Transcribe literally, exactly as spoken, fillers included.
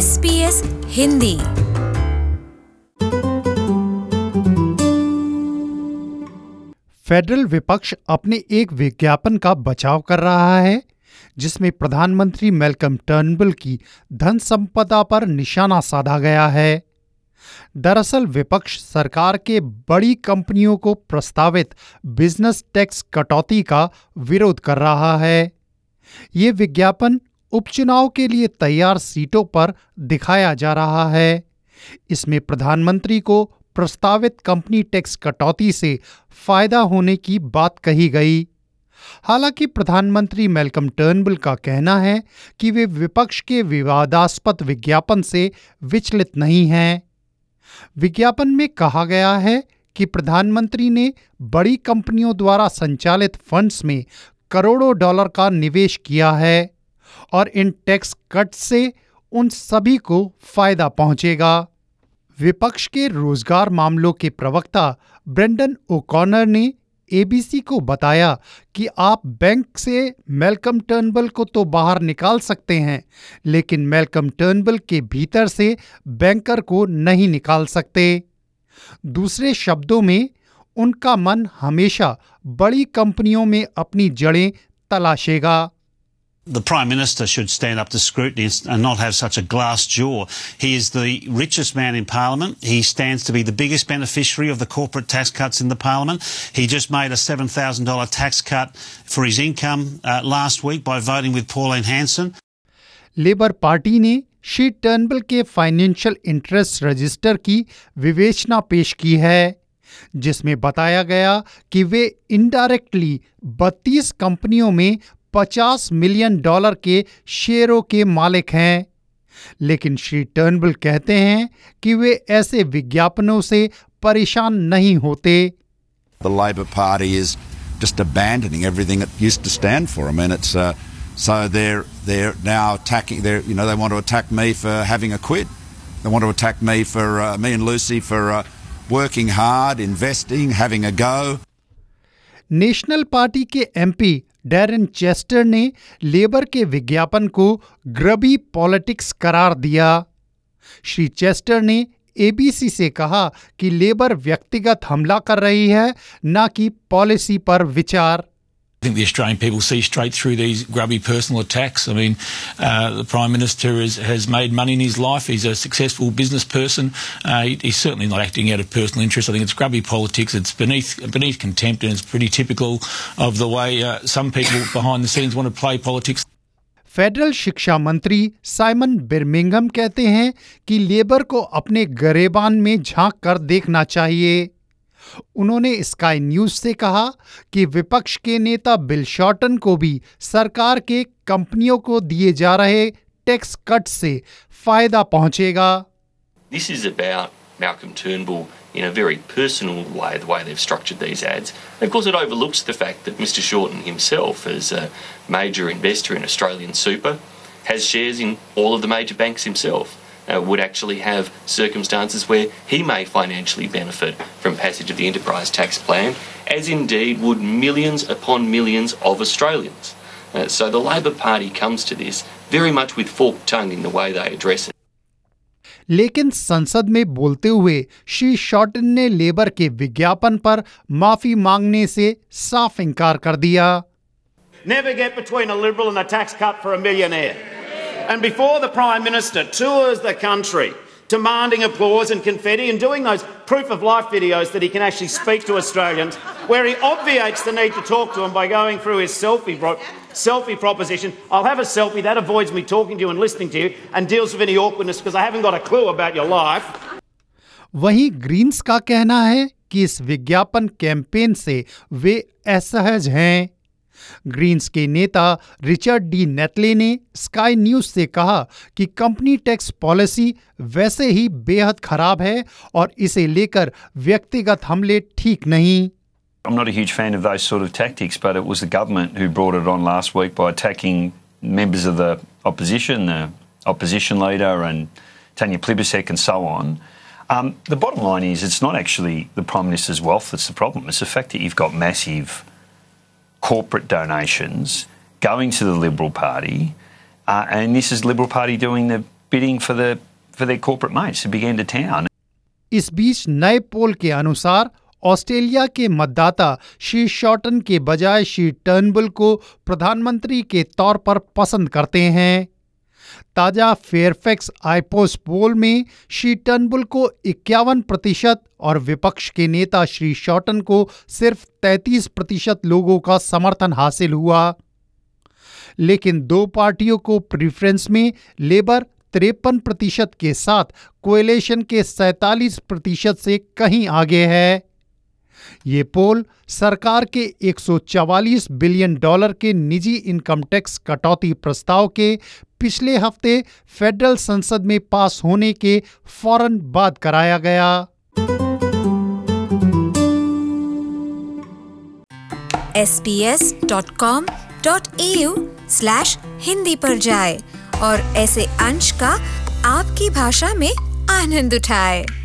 S B S Hindi. Federal विपक्ष अपने एक विज्ञापन का बचाव कर रहा है जिसमें प्रधानमंत्री मैल्कम टर्नबुल की धन संपदा पर निशाना साधा गया है। दरअसल विपक्ष सरकार के बड़ी कंपनियों को प्रस्तावित बिजनेस टैक्स कटौती का विरोध कर रहा है। ये विज्ञापन उपचुनाव के लिए तैयार सीटों पर दिखाया जा रहा है। इसमें प्रधानमंत्री को प्रस्तावित कंपनी टैक्स कटौती से फायदा होने की बात कही गई। हालांकि प्रधानमंत्री मैल्कम टर्नबुल का कहना है कि वे विपक्ष के विवादास्पद विज्ञापन से विचलित नहीं हैं। विज्ञापन में कहा गया है कि प्रधानमंत्री ने बड़ी कंपनियों द्वारा संचालित फंड्स में करोड़ों डॉलर का निवेश किया है और इन टैक्स कट से उन सभी को फायदा पहुंचेगा। विपक्ष के रोजगार मामलों के प्रवक्ता ब्रेंडन ओकॉनर ने एबीसी को बताया कि आप बैंक से मैल्कम टर्नबुल को तो बाहर निकाल सकते हैं, लेकिन मैल्कम टर्नबुल के भीतर से बैंकर को नहीं निकाल सकते। दूसरे शब्दों में, उनका मन हमेशा बड़ी कंपनियों में अपनी जड़ें तलाशेगा। The Prime Minister should stand up to scrutiny and not have such a glass jaw. He is the richest man in Parliament. He stands to be the biggest beneficiary of the corporate tax cuts in the Parliament. He just made a seven thousand dollars tax cut for his income uh, last week by voting with Pauline Hanson. Labor Party ने Shri Turnbull के financial interest register की विवेचना पेश की है, जिसमें बताया गया कि वे इनडायरेक्टली बत्तीस कंपनियों में पचास मिलियन डॉलर के शेयरों के मालिक हैं। लेकिन श्री टर्नबुल कहते हैं कि वे ऐसे विज्ञापनों से परेशान नहीं होते। The Labor Party is just abandoning everything it used to stand for. I mean, it's uh, so they're they're now attacking. They you know they want to attack me for having a quid. They want to attack me for uh, me and Lucy for uh, working hard, investing, having a go. National Party के MP Darren Chester ने Labor के विज्ञापन को ग्रबी politics करार दिया। Shri Chester ने ABC से कहा कि लेबर व्यक्तिगत हमला कर रही है, न कि पॉलिसी पर विचार। I think the Australian people see straight through these grubby personal attacks. I mean, uh, the Prime Minister has, has made money in his life. He's a successful business person. Uh, he, he's certainly not acting out of personal interest. I think it's grubby politics. It's beneath beneath contempt, and it's pretty typical of the way uh, some people behind the scenes want to play politics. Federal शिक्षा मंत्री Simon बिर्मिंघम कहते हैं कि labour को अपने गरेबान में झांक कर देखना चाहिए। उन्होंने स्काई न्यूज से कहा कि विपक्ष के नेता बिल शॉर्टन को भी सरकार के कंपनियों को दिए जा रहे टैक्स कट से फायदा पहुंचेगा। This is about Malcolm Turnbull in a very personal way, the way they've structured these ads. And of course, it overlooks the fact that Mister Shorten himself, as a major investor in Australian super, has shares in all of the major banks himself. Uh, would actually have circumstances where he may financially benefit from passage of the enterprise tax plan, as indeed would millions upon millions of Australians. Uh, so the Labor Party comes to this very much with forked tongue in the way they address it. लेकिन संसद में बोलते हुए Shri shorten ने Labor के विज्ञापन पर माफी मांगने से साफ इनकार कर दिया। Never get between a Liberal and a tax cut for a millionaire. And before the Prime Minister tours the country demanding applause and confetti and doing those proof of life videos that he can actually speak to Australians, where he obviates the need to talk to them by going through his selfie pro- selfie proposition. I'll have a selfie, that avoids me talking to you and listening to you and deals with any awkwardness because I haven't got a clue about your life. वहीं Greens का कहना है कि इस विज्ञापन campaign से वे असहज हैं। ग्रीन्स के नेता रिचर्ड डी नेटले ने स्काई न्यूज से कहा कि कंपनी टैक्स पॉलिसी वैसे ही बेहद खराब है और इसे लेकर व्यक्तिगत हमले ठीक नहीं। I'm not a huge fan of those sort of tactics, but it was the government who brought it on last week by attacking members of the opposition, the opposition leader and Tanya Plibersek and so on. Um, the bottom line is it's not actually the Prime Minister's wealth that's the problem. It's the fact that you've got massive corporate donations going to the Liberal Party, uh, and this is Liberal Party doing the bidding for the for their corporate mates who began to town. इस बीच नए पोल के अनुसार Australia के मतदाता Shri shorten के बजाय Shri Turnbull को प्रधानमंत्री के तौर पर पसंद करते हैं। ताजा फेयरफैक्स आईपोस पोल में श्री टर्नबुल को इक्यावन प्रतिशत और विपक्ष के नेता श्री शॉर्टन को सिर्फ तैंतीस प्रतिशत लोगों का समर्थन हासिल हुआ। लेकिन दो पार्टियों को प्रेफरेंस में लेबर तिरपन प्रतिशत के साथ कोएलिशन के सैंतालीस प्रतिशत से कहीं आगे है। ये पोल सरकार के एक सौ चवालीस बिलियन डॉलर के निजी इनकम टैक्स कटौती प्रस्ताव के पिछले हफ्ते फेडरल संसद में पास होने के फौरन बाद कराया गया। S B S dot com dot A U slash Hindi पर जाए और ऐसे अंश का आपकी भाषा में आनंद उठाए।